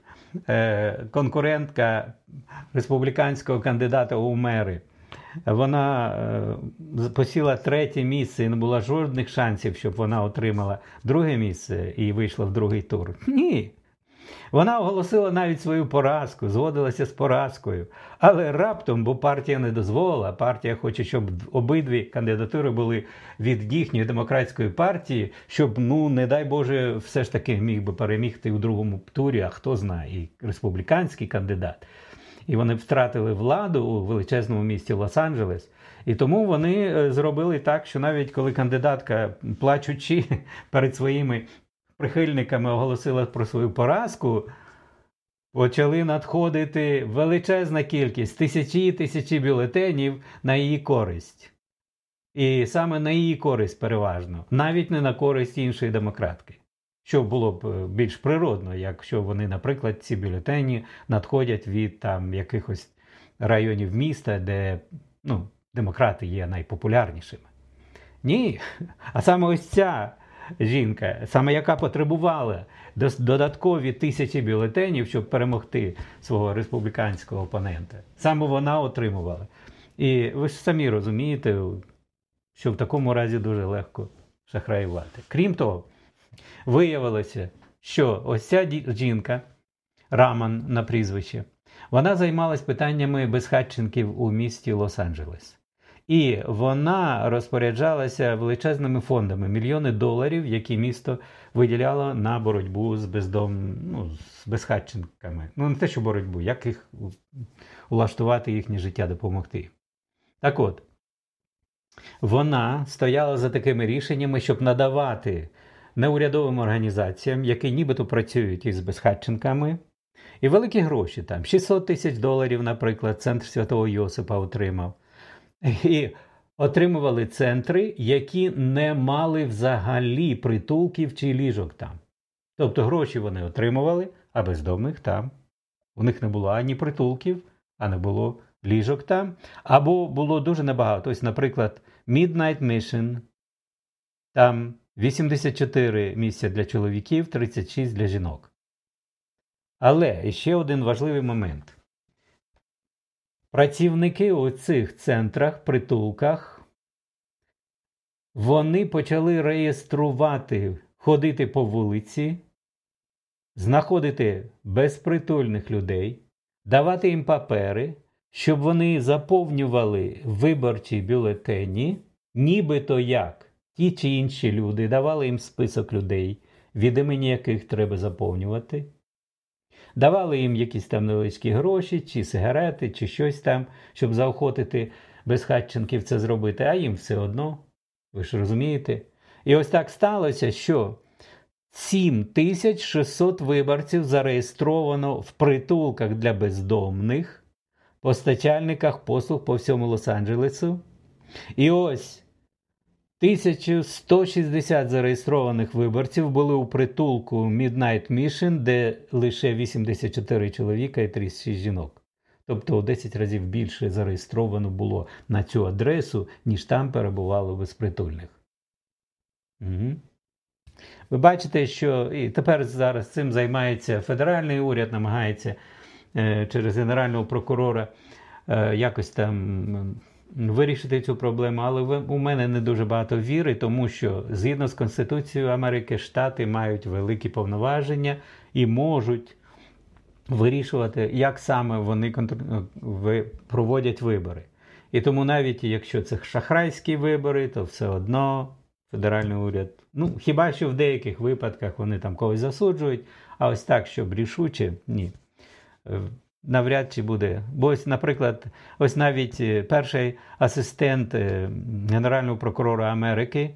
конкурентка республіканського кандидата у мери, вона посіла 3-е місце і не було жодних шансів, щоб вона отримала 2-е місце і вийшла в другий тур. Ні. Вона оголосила навіть свою поразку, згодилася з поразкою. Але раптом, бо партія не дозволила, партія хоче, щоб обидві кандидатури були від їхньої демократської партії, щоб, не дай Боже, все ж таки міг би перемігти у другому турі, а хто знає, і республіканський кандидат. І вони втратили владу у величезному місті Лос-Анджелес. І тому вони зробили так, що навіть коли кандидатка, плачучи перед своїми прихильниками, оголосила про свою поразку, почали надходити величезна кількість, тисячі бюлетенів на її користь. І саме на її користь переважно, навіть не на користь іншої демократки. Що було б більш природно, якщо вони, наприклад, ці бюлетені надходять від якихось районів міста, де демократи є найпопулярнішими. Ні, а саме ось ця жінка, саме яка потребувала додаткові 1000 бюлетенів, щоб перемогти свого республіканського опонента, саме вона отримувала. І ви ж самі розумієте, що в такому разі дуже легко шахраювати. Крім того, виявилося, що ось ця жінка, Раман на прізвище, вона займалась питаннями безхатченків у місті Лос-Анджелес. І вона розпоряджалася величезними фондами, мільйони доларів, які місто виділяло на боротьбу з з безхатченками. Не те, що боротьбу, як їх улаштувати, їхнє життя, допомогти. Так от, вона стояла за такими рішеннями, щоб надавати неурядовим організаціям, які нібито працюють із безхатченками, і великі гроші там, $600 000, наприклад, Центр Святого Йосипа отримав. І отримували центри, які не мали взагалі притулків чи ліжок там. Тобто гроші вони отримували, а бездомних там. У них не було ані притулків, а не було ліжок там. Або було дуже небагато. Ось, наприклад, Midnight Mission, там 84 місця для чоловіків, 36 для жінок. Але ще один важливий момент. Працівники у цих центрах, притулках, вони почали реєструвати, ходити по вулиці, знаходити безпритульних людей, давати їм папери, щоб вони заповнювали виборчі бюлетені, нібито як ті чи інші люди, давали їм список людей, від імені яких треба заповнювати. Давали їм якісь там невеличкі гроші, чи сигарети, чи щось там, щоб заохотити безхатченків це зробити, а їм все одно, ви ж розумієте. І ось так сталося, що 7600 виборців зареєстровано в притулках для бездомних, постачальниках послуг по всьому Лос-Анджелесу. І ось 1160 зареєстрованих виборців були у притулку Midnight Mission, де лише 84 чоловіка і 36 жінок. Тобто у 10 разів більше зареєстровано було на цю адресу, ніж там перебувало безпритульних. Угу. Ви бачите, що і тепер зараз цим займається федеральний уряд, намагається через генерального прокурора якось там вирішити цю проблему, але у мене не дуже багато віри, тому що згідно з Конституцією Америки Штати мають великі повноваження і можуть вирішувати, як саме вони проводять вибори. І тому навіть якщо це шахрайські вибори, то все одно федеральний уряд, хіба що в деяких випадках вони там когось засуджують, а ось так, щоб рішуче, ні. Навряд чи буде. Бо ось, наприклад, ось навіть перший асистент Генерального прокурора Америки,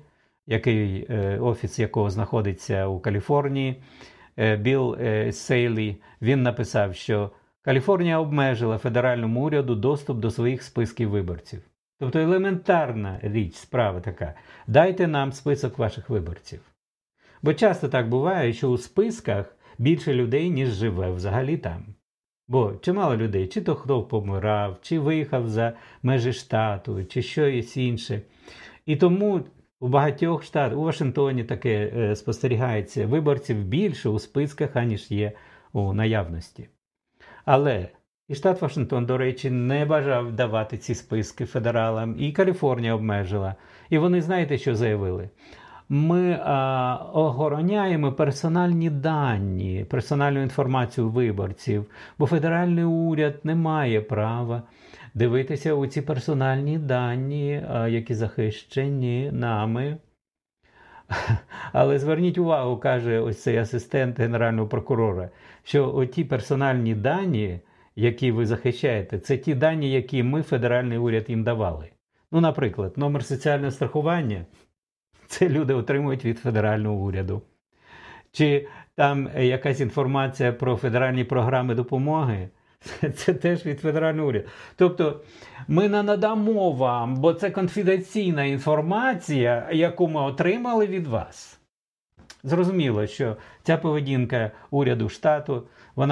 офіс якого знаходиться у Каліфорнії, Білл Сейлі, він написав, що Каліфорнія обмежила федеральному уряду доступ до своїх списків виборців. Тобто елементарна річ, справа така. Дайте нам список ваших виборців. Бо часто так буває, що у списках більше людей, ніж живе взагалі там. Бо чимало людей, чи то хто помирав, чи виїхав за межі штату, чи щось інше. І тому у багатьох штатах, у Вашингтоні таке спостерігається, виборців більше у списках, аніж є у наявності. Але і штат Вашингтон, до речі, не бажав давати ці списки федералам, і Каліфорнія обмежила. І вони, знаєте, що заявили? Ми охороняємо персональні дані, персональну інформацію виборців, бо федеральний уряд не має права дивитися у ці персональні дані, які захищені нами. Але зверніть увагу, каже ось цей асистент Генерального прокурора, що оті персональні дані, які ви захищаєте, це ті дані, які ми, федеральний уряд, їм давали. Наприклад, номер соціального страхування – це люди отримують від федерального уряду. Чи там якась інформація про федеральні програми допомоги – це теж від федерального уряду. Тобто ми не надамо вам, бо це конфіденційна інформація, яку ми отримали від вас. Зрозуміло, що ця поведінка уряду штату,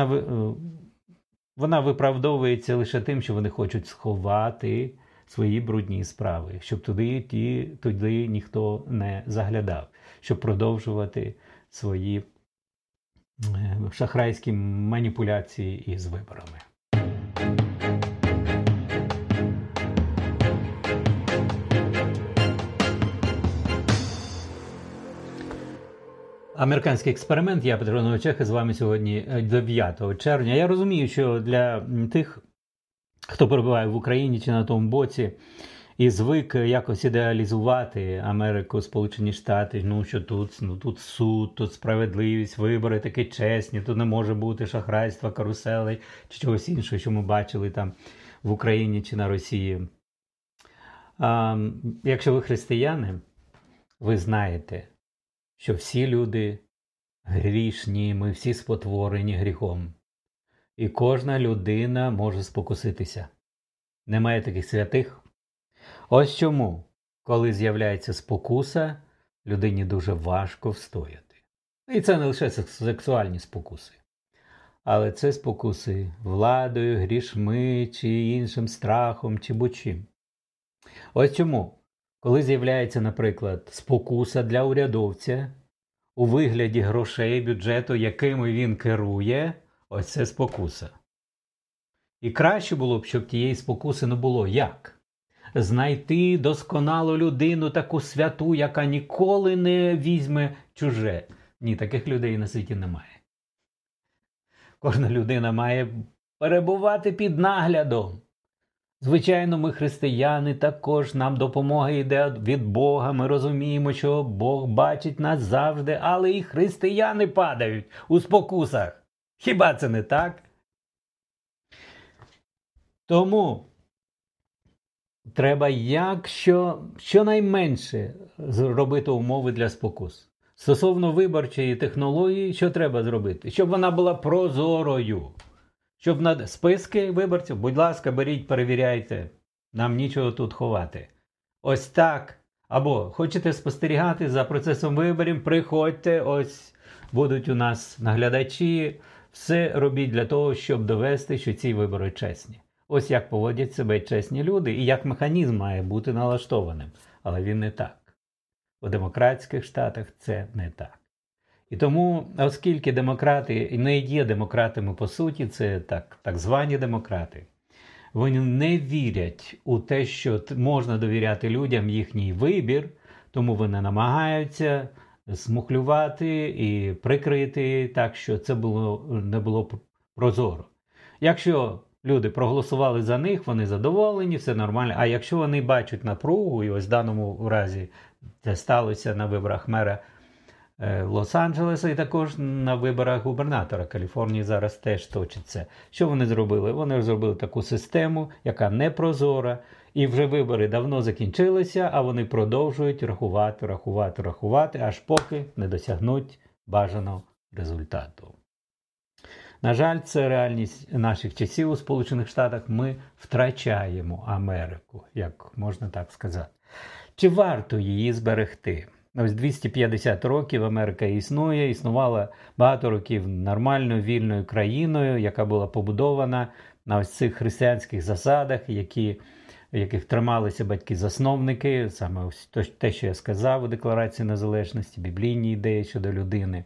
вона виправдовується лише тим, що вони хочуть сховати свої брудні справи, щоб туди ніхто не заглядав, щоб продовжувати свої шахрайські маніпуляції із виборами. Американський експеримент. Я, Петро Новичех, з вами сьогодні 9 червня. Я розумію, що для тих, хто перебуває в Україні чи на тому боці, і звик якось ідеалізувати Америку, Сполучені Штати, що тут суд, тут справедливість, вибори такі чесні, тут не може бути шахрайства, карусели чи чогось іншого, що ми бачили там в Україні чи на Росії. Якщо ви християни, ви знаєте, що всі люди грішні, ми всі спотворені гріхом. І кожна людина може спокуситися. Немає таких святих. Ось чому, коли з'являється спокуса, людині дуже важко встояти. І це не лише сексуальні спокуси. Але це спокуси владою, грішми, чи іншим страхом, чи будь-чим. Ось чому, коли з'являється, наприклад, спокуса для урядовця у вигляді грошей, бюджету, якими він керує, ось це спокуса. І краще було б, щоб тієї спокуси не було. Як? Знайти досконалу людину, таку святу, яка ніколи не візьме чуже. Ні, таких людей на світі немає. Кожна людина має перебувати під наглядом. Звичайно, ми християни, також нам допомога йде від Бога. Ми розуміємо, що Бог бачить нас завжди, але і християни падають у спокусах. Хіба це не так? Тому треба щонайменше зробити умови для спокус. Стосовно виборчої технології, що треба зробити? Щоб вона була прозорою. Щоб на списки виборців, будь ласка, беріть, перевіряйте. Нам нічого тут ховати. Ось так Або хочете спостерігати за процесом виборів, приходьте, ось будуть у нас наглядачі, все робіть для того, щоб довести, що ці вибори чесні. Ось як поводять себе чесні люди і як механізм має бути налаштованим. Але він не так. У демократських штатах це не так. І тому, оскільки демократи не є демократами по суті, це так звані демократи, вони не вірять у те, що можна довіряти людям їхній вибір, тому вони намагаються змухлювати і прикрити так, що це не було прозоро. Якщо люди проголосували за них, вони задоволені, все нормально. А якщо вони бачать напругу, і ось в даному разі це сталося на виборах мера Лос-Анджелеса і також на виборах губернатора Каліфорнії зараз теж точиться. Що вони зробили? Вони зробили таку систему, яка не прозора, і вже вибори давно закінчилися, а вони продовжують рахувати, аж поки не досягнуть бажаного результату. На жаль, це реальність наших часів у Сполучених Штатах. Ми втрачаємо Америку, як можна так сказати. Чи варто її зберегти? Ось 250 років Америка існувала багато років нормальною, вільною країною, яка була побудована на ось цих християнських засадах, в яких трималися батьки-засновники, саме ось те, що я сказав у Декларації Незалежності, біблійні ідеї щодо людини.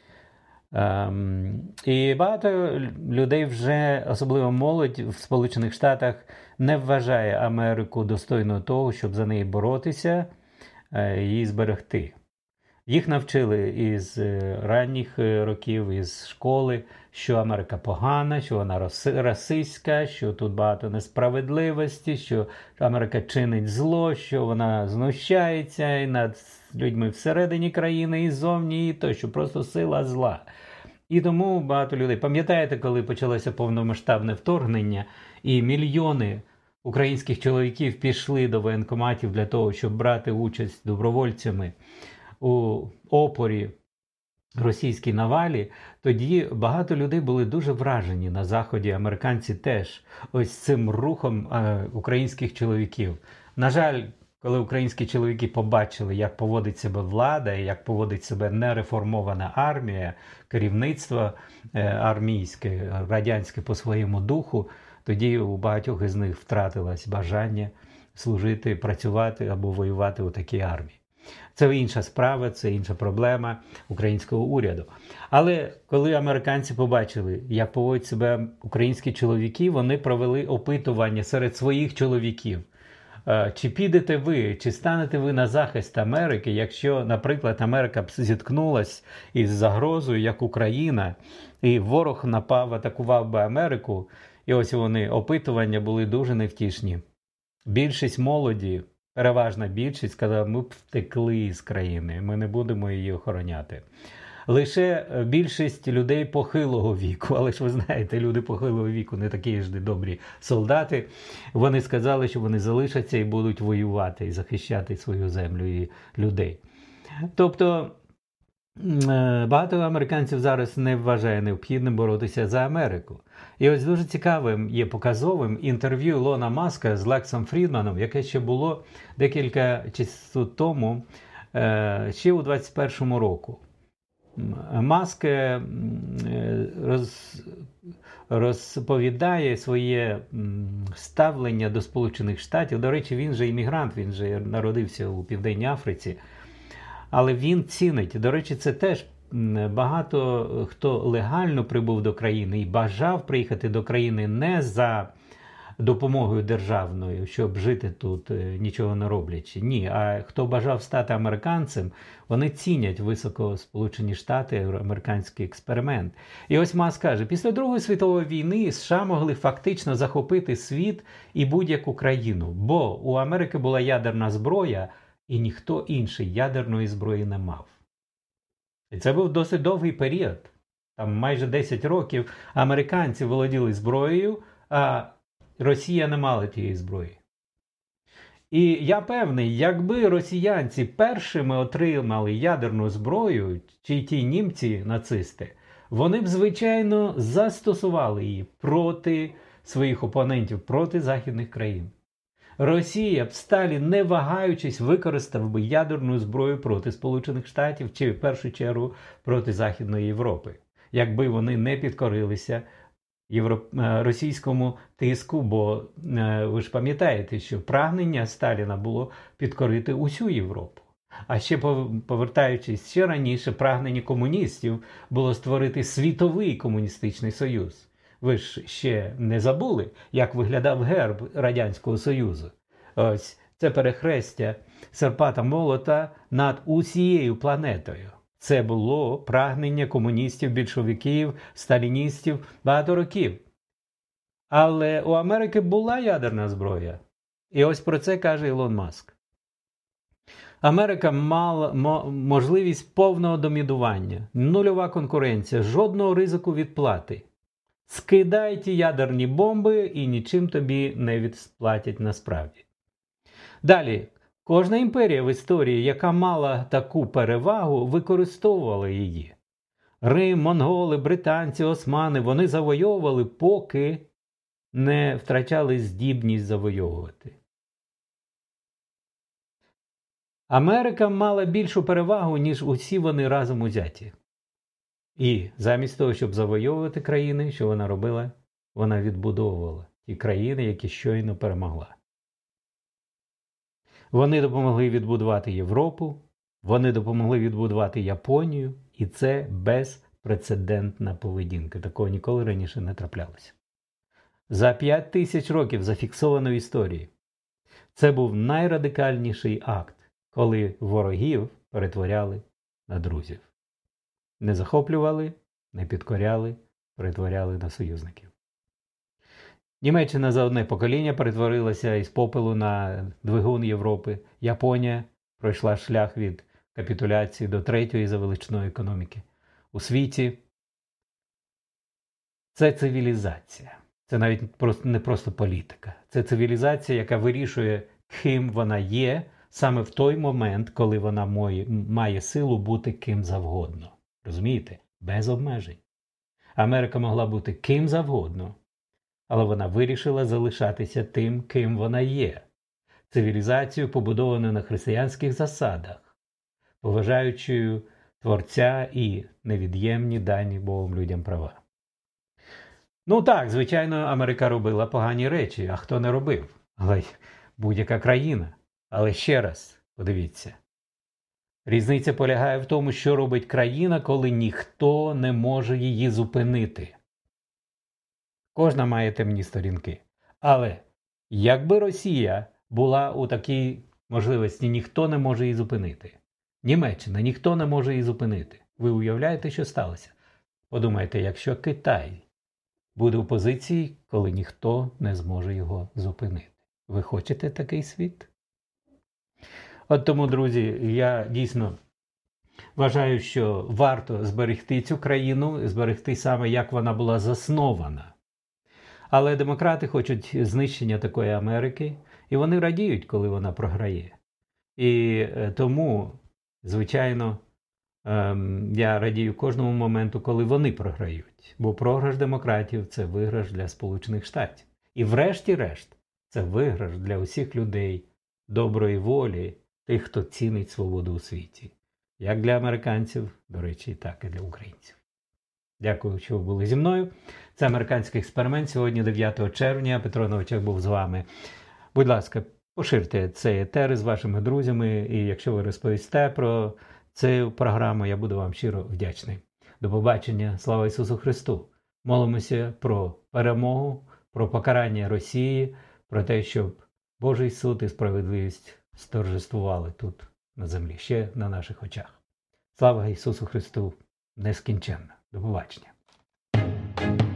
І багато людей вже, особливо молодь в Сполучених Штатах, не вважає Америку достойною того, щоб за неї боротися, її зберегти. Їх навчили із ранніх років, із школи, що Америка погана, що вона расистська, що тут багато несправедливості, що Америка чинить зло, що вона знущається і над людьми всередині країни, і зовні, і то, що просто сила зла. І тому багато людей, пам'ятаєте, коли почалося повномасштабне вторгнення, і мільйони українських чоловіків пішли до воєнкоматів для того, щоб брати участь добровольцями у опорі російській навалі, тоді багато людей були дуже вражені на Заході, американці теж, ось цим рухом українських чоловіків. На жаль, коли українські чоловіки побачили, як поводить себе влада, як поводить себе нереформована армія, керівництво армійське, радянське по своєму духу, тоді у багатьох із них втратилось бажання служити, працювати або воювати у такій армії. Це інша справа, це інша проблема українського уряду. Але коли американці побачили, як поводять себе українські чоловіки, вони провели опитування серед своїх чоловіків. Чи підете ви, чи станете ви на захист Америки, якщо, наприклад, Америка б зіткнулась із загрозою, як Україна, і ворог напав, атакував би Америку, і ось вони, опитування були дуже невтішні. Більшість молоді, переважна більшість, сказала, ми б втекли з країни, ми не будемо її охороняти. Лише більшість людей похилого віку, але ж ви знаєте, люди похилого віку не такі ж дуже солдати, вони сказали, що вони залишаться і будуть воювати, і захищати свою землю і людей. Тобто, багато американців зараз не вважає необхідним боротися за Америку. І ось дуже цікавим є показовим інтерв'ю Ілона Маска з Лексом Фрідманом, яке ще було декілька часу тому, ще у 2021 року. Маск розповідає своє ставлення до Сполучених Штатів. До речі, він же іммігрант, він же народився у Південній Африці. Але він цінить. До речі, це теж багато хто легально прибув до країни і бажав приїхати до країни не за допомогою державною, щоб жити тут, нічого не роблячи. Ні, а хто бажав стати американцем, вони цінять високо Сполучені Штати, американський експеримент. І ось Маск каже, після Другої світової війни США могли фактично захопити світ і будь-яку країну, бо у Америки була ядерна зброя, і ніхто інший ядерної зброї не мав. І це був досить довгий період. Там майже 10 років американці володіли зброєю, а Росія не мала тієї зброї. І я певний, якби росіянці першими отримали ядерну зброю, чи ті німці-нацисти, вони б, звичайно, застосували її проти своїх опонентів, проти західних країн. Росія б Сталін, не вагаючись, використав би ядерну зброю проти Сполучених Штатів чи в першу чергу проти Західної Європи, якби вони не підкорилися російському тиску, бо ви ж пам'ятаєте, що прагнення Сталіна було підкорити усю Європу. А ще повертаючись ще раніше, прагнення комуністів було створити світовий комуністичний союз. Ви ж ще не забули, як виглядав герб Радянського Союзу? Ось це перехрестя серпа та молота над усією планетою. Це було прагнення комуністів, більшовиків, сталіністів багато років. Але у Америки була ядерна зброя. І ось про це каже Ілон Маск. Америка мала можливість повного домінування, нульова конкуренція, жодного ризику відплати. Скидай ті ядерні бомби і нічим тобі не відплатять насправді. Далі. Кожна імперія в історії, яка мала таку перевагу, використовувала її. Рим, монголи, британці, османи, вони завойовували, поки не втрачали здібність завойовувати. Америка мала більшу перевагу, ніж усі вони разом узяті. І замість того, щоб завойовувати країни, що вона робила? Вона відбудовувала ті країни, які щойно перемогла. Вони допомогли відбудувати Європу, вони допомогли відбудувати Японію, і це безпрецедентна поведінка. Такого ніколи раніше не траплялося. За 5000 років зафіксованої історії це був найрадикальніший акт, коли ворогів перетворяли на друзів. Не захоплювали, не підкоряли, перетворяли на союзників. Німеччина за одне покоління перетворилася із попелу на двигун Європи. Японія пройшла шлях від капітуляції до третьої за величиною економіки у світі. Це цивілізація. Це навіть не просто політика. Це цивілізація, яка вирішує, ким вона є, саме в той момент, коли вона має силу бути ким завгодно. Розумієте? Без обмежень. Америка могла бути ким завгодно, але вона вирішила залишатися тим, ким вона є. Цивілізацію, побудовану на християнських засадах, поважаючи Творця і невід'ємні дані Богом людям права. Ну так, звичайно, Америка робила погані речі, а хто не робив? Але будь-яка країна. Але ще раз, подивіться. Різниця полягає в тому, що робить країна, коли ніхто не може її зупинити. Кожна має темні сторінки. Але якби Росія була у такій можливості, ніхто не може її зупинити. Німеччина, ніхто не може її зупинити. Ви уявляєте, що сталося? Подумайте, якщо Китай буде у позиції, коли ніхто не зможе його зупинити. Ви хочете такий світ? От тому, друзі, я дійсно вважаю, що варто зберегти цю країну, зберегти саме, як вона була заснована. Але демократи хочуть знищення такої Америки, і вони радіють, коли вона програє. І тому, звичайно, я радію кожному моменту, коли вони програють. Бо програш демократів – це виграш для Сполучених Штатів. І врешті-решт, це виграш для усіх людей доброї волі, тих, хто цінить свободу у світі. Як для американців, до речі, так і для українців. Дякую, що ви були зі мною. Це американський експеримент. Сьогодні 9 червня. Петро Новичак був з вами. Будь ласка, поширте цей етер з вашими друзями. І якщо ви розповісте про цю програму, я буду вам щиро вдячний. До побачення. Слава Ісусу Христу! Молимося про перемогу, про покарання Росії, про те, щоб Божий суд і справедливість сторжествували тут на землі, ще на наших очах. Слава Ісусу Христу! Нескінченно! До побачення!